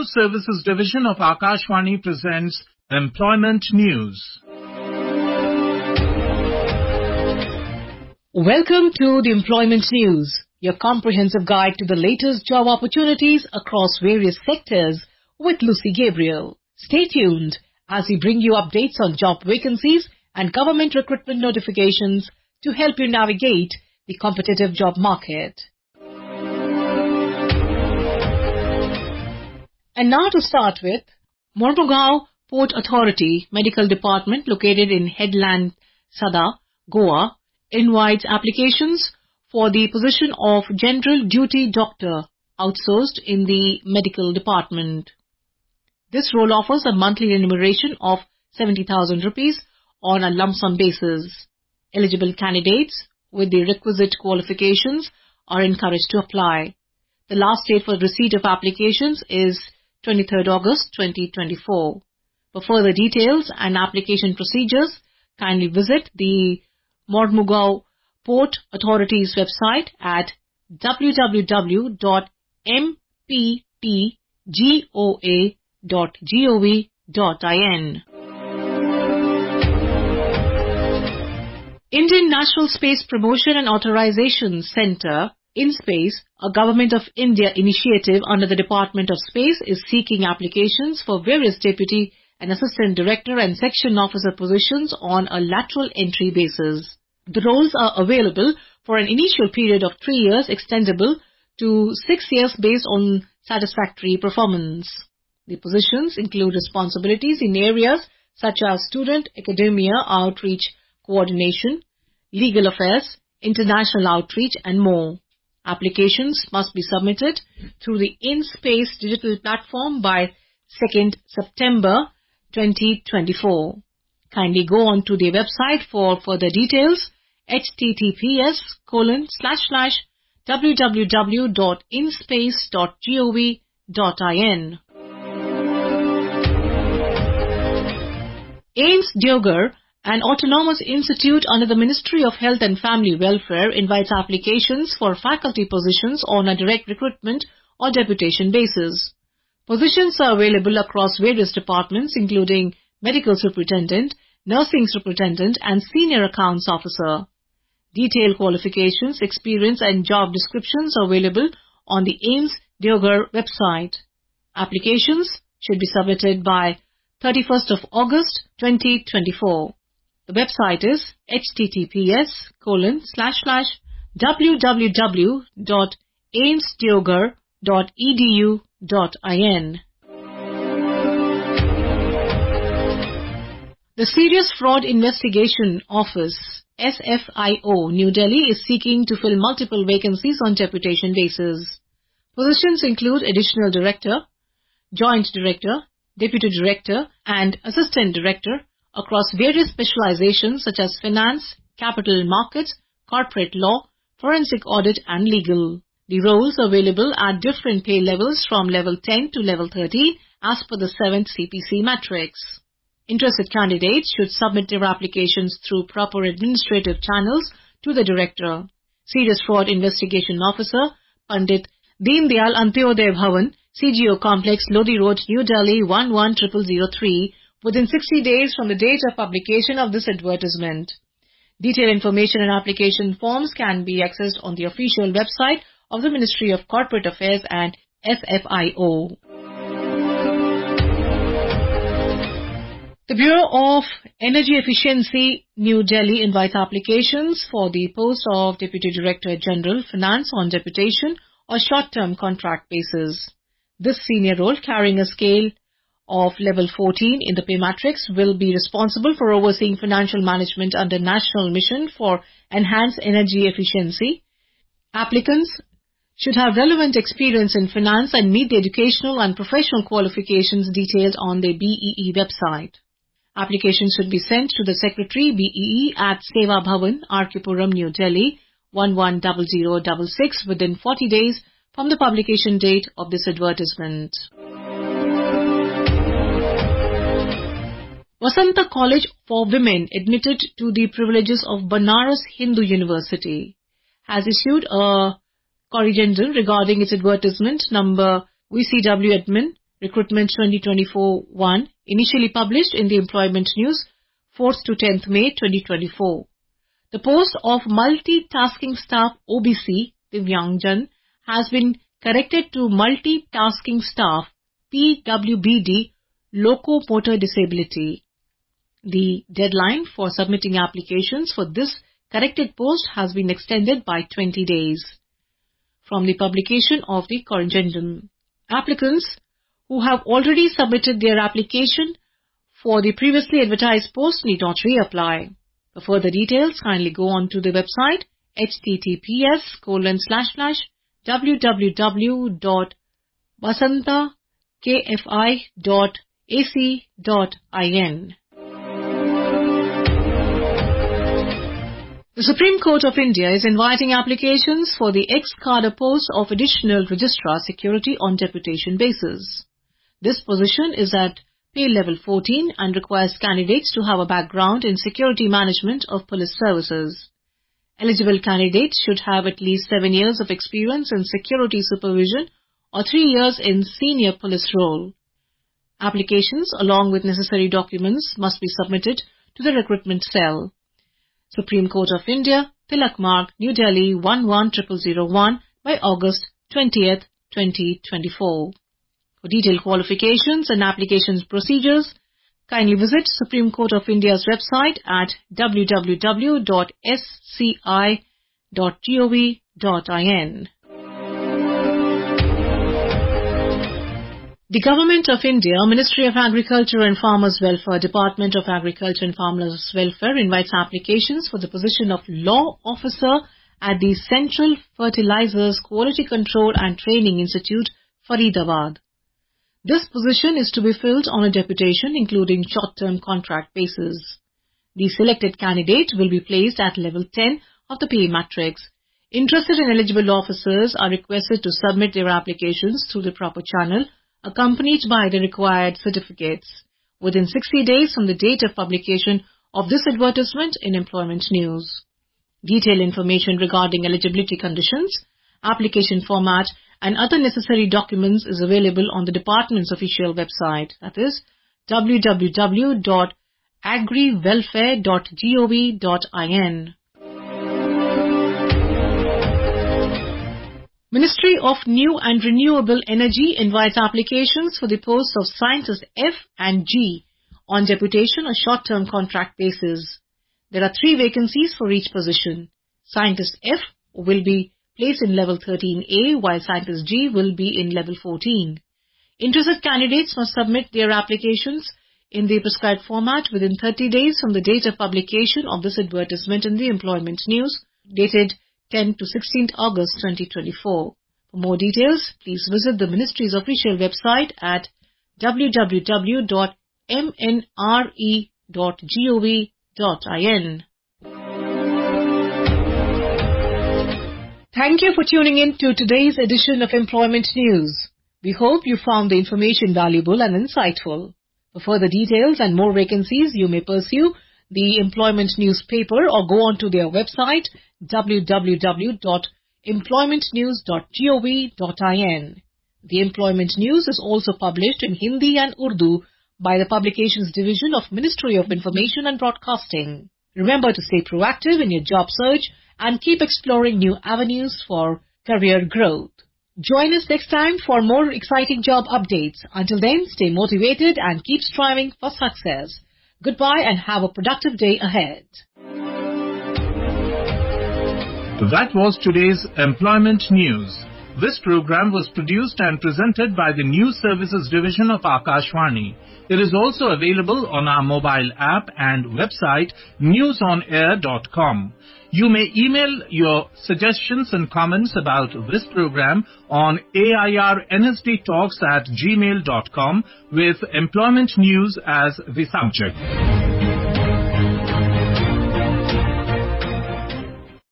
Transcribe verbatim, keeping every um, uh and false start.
News Services Division of Akashvani presents Employment News. Welcome to the Employment News, your comprehensive guide to the latest job opportunities across various sectors with Lucy Gabriel. Stay tuned as we bring you updates on job vacancies and government recruitment notifications to help you navigate the competitive job market. And now to start with, Mormugao Port Authority Medical Department located in Headland, Sada, Goa, invites applications for the position of General Duty Doctor outsourced in the medical department. This role offers a monthly remuneration of seventy thousand rupees on a lump sum basis. Eligible candidates with the requisite qualifications are encouraged to apply. The last date for receipt of applications is twenty-third August twenty twenty-four. For further details and application procedures, kindly visit the Mormugao Port Authority's website at w w w dot m p t goa dot gov dot in. Indian National Space Promotion and Authorization Centre, InSpace, a Government of India initiative under the Department of Space, is seeking applications for various deputy and assistant director and section officer positions on a lateral entry basis. The roles are available for an initial period of three years extendable to six years based on satisfactory performance. The positions include responsibilities in areas such as student academia outreach coordination, legal affairs, international outreach and more. Applications must be submitted through the InSpace digital platform by second September twenty twenty-four. Kindly go on to their website for further details, https colon slash slash www dot inspace dot gov dot in. AIIMS Deoghar, an autonomous institute under the Ministry of Health and Family Welfare, invites applications for faculty positions on a direct recruitment or deputation basis. Positions are available across various departments including Medical Superintendent, Nursing Superintendent and Senior Accounts Officer. Detailed qualifications, experience and job descriptions are available on the AIIMS Deoghar website. Applications should be submitted by thirty-first of August twenty twenty-four. The website is https colon slash slash www dot aimsdeoghar dot edu dot in. The Serious Fraud Investigation Office, S F I O, New Delhi is seeking to fill multiple vacancies on deputation basis. Positions include Additional Director, Joint Director, Deputy Director and Assistant Director across various specializations such as finance, capital markets, corporate law, forensic audit and legal. The roles are available at different pay levels from level ten to level thirteen as per the seventh C P C matrix. Interested candidates should submit their applications through proper administrative channels to the Director. Serious Fraud Investigation Officer, Pandit Deen Dayal Antyodaya Bhavan, C G O Complex, Lodi Road, New Delhi one one zero zero zero three, within sixty days from the date of publication of this advertisement. Detailed information and application forms can be accessed on the official website of the Ministry of Corporate Affairs and S F I O. The Bureau of Energy Efficiency, New Delhi invites applications for the post of Deputy Director General Finance on deputation or short-term contract basis. This senior role, carrying a scale of level fourteen in the pay matrix, will be responsible for overseeing financial management under National Mission for Enhanced Energy Efficiency. Applicants should have relevant experience in finance and meet the educational and professional qualifications detailed on the B E E website. Applications should be sent to the Secretary B E E at Seva Bhavan, R K Puram, New Delhi one one zero zero zero six within forty days from the publication date of this advertisement. Vasanta College for Women, admitted to the privileges of Banaras Hindu University, has issued a corrigendum regarding its advertisement number V C W admin Recruitment twenty twenty-four one, initially published in the Employment News, fourth to tenth May twenty twenty-four. The post of Multitasking Staff O B C, Divyangjan, has been corrected to Multitasking Staff P W B D, Locomotor Disability. The deadline for submitting applications for this corrected post has been extended by twenty days. From the publication of the Corrigendum, applicants who have already submitted their application for the previously advertised post need not reapply. For further details, kindly go on to the website https colon slash slash www dot basanta.kfi dot ac dot in. The Supreme Court of India is inviting applications for the ex-cadre post of Additional Registrar Security on deputation basis. This position is at pay level fourteen and requires candidates to have a background in security management of police services. Eligible candidates should have at least seven years of experience in security supervision or three years in senior police role. Applications along with necessary documents must be submitted to the recruitment cell. Supreme Court of India, Tilak Marg, New Delhi one one zero zero zero one by August twentieth, twenty twenty-four. For detailed qualifications and applications procedures, kindly visit Supreme Court of India's website at w w w dot s c i dot gov dot in. The Government of India, Ministry of Agriculture and Farmers Welfare, Department of Agriculture and Farmers Welfare invites applications for the position of Law Officer at the Central Fertilizers Quality Control and Training Institute, Faridabad. This position is to be filled on a deputation including short-term contract basis. The selected candidate will be placed at level ten of the pay matrix. Interested and eligible officers are requested to submit their applications through the proper channel, accompanied by the required certificates, within sixty days from the date of publication of this advertisement in Employment News. Detailed information regarding eligibility conditions, application format and other necessary documents is available on the department's official website, that is w w w dot agri welfare dot gov dot in. Ministry of New and Renewable Energy invites applications for the posts of Scientist F and G on deputation or short-term contract basis. There are three vacancies for each position. Scientist F will be placed in level thirteen A, while Scientist G will be in level fourteen. Interested candidates must submit their applications in the prescribed format within thirty days from the date of publication of this advertisement in the Employment News, dated tenth to sixteenth August twenty twenty-four. For more details, please visit the Ministry's official website at w w w dot m n r e dot gov dot in. Thank you for tuning in to today's edition of Employment News. We hope you found the information valuable and insightful. For further details and more vacancies, you may pursue the Employment newspaper or go on to their website w w w dot employment news dot gov dot in. The Employment News is also published in Hindi and Urdu by the Publications Division of Ministry of Information and Broadcasting. Remember to stay proactive in your job search and keep exploring new avenues for career growth. Join us next time for more exciting job updates. Until then, stay motivated and keep striving for success. Goodbye and have a productive day ahead. That was today's Employment News. This program was produced and presented by the News Services Division of Akashvani. It is also available on our mobile app and website news on air dot com. You may email your suggestions and comments about this program on airnsdtalks at gmail dot com with Employment News as the subject.